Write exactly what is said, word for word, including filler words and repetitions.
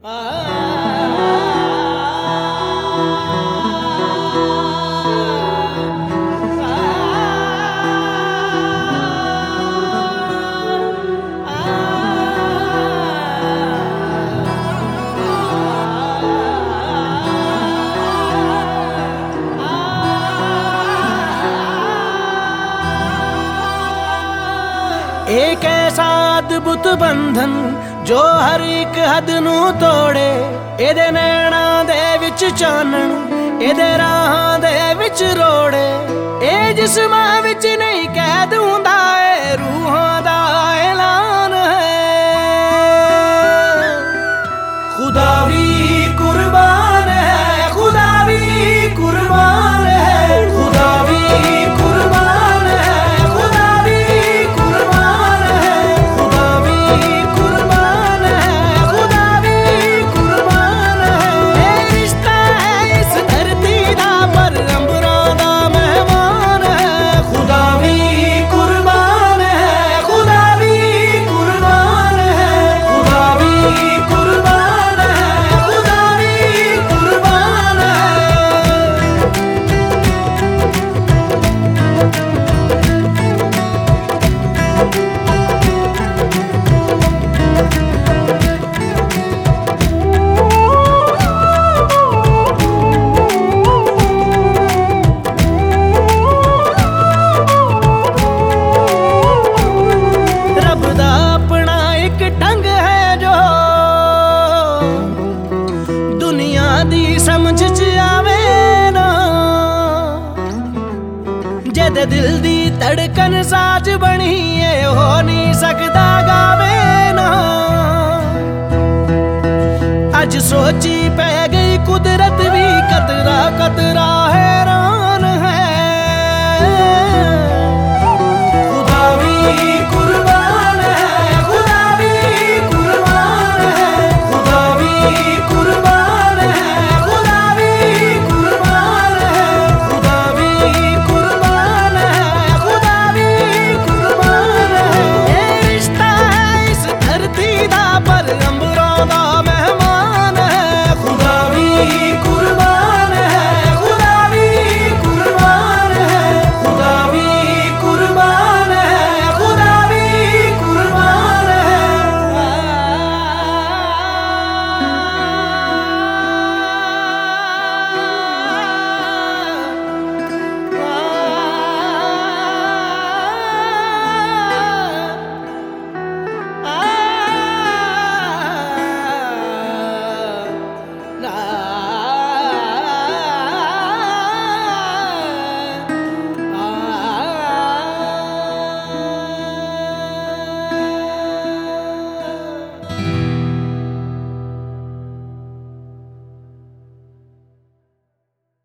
एक ऐसा अद्भुत बंधन जो हर एक हद नू तोड़े, एदे नैणा दे विच चानण, एदे राहां दे विच रोड़े। ए जिस्मां विच नहीं कैद हुंदा, ए रूहां दा ऐलान है। खुदा भी कुर्बान है, खुदा भी कुर्बान है, खुदा भी कुर्बान है, खुदा भी कुर्बान है, खुदा भी कुर्बान है, खुदा भी कुर्बान है। ए रिश्ता है इस धरती दा, पर अंबरां दा मेहमान है। खुदा भी कुर्बान है, खुदा भी कुर्बान है, खुदा भी कुर्बान है, खुदा भी कुर्बान है। रब दा अपना एक ढंग है जो दुनिया दी समझ च आवे ना, जद दिल दी धड़कन साज बनी है, हो नहीं सकदा गावे ना। अज सोची पै गई कुदरत भी कतरा कतरा है।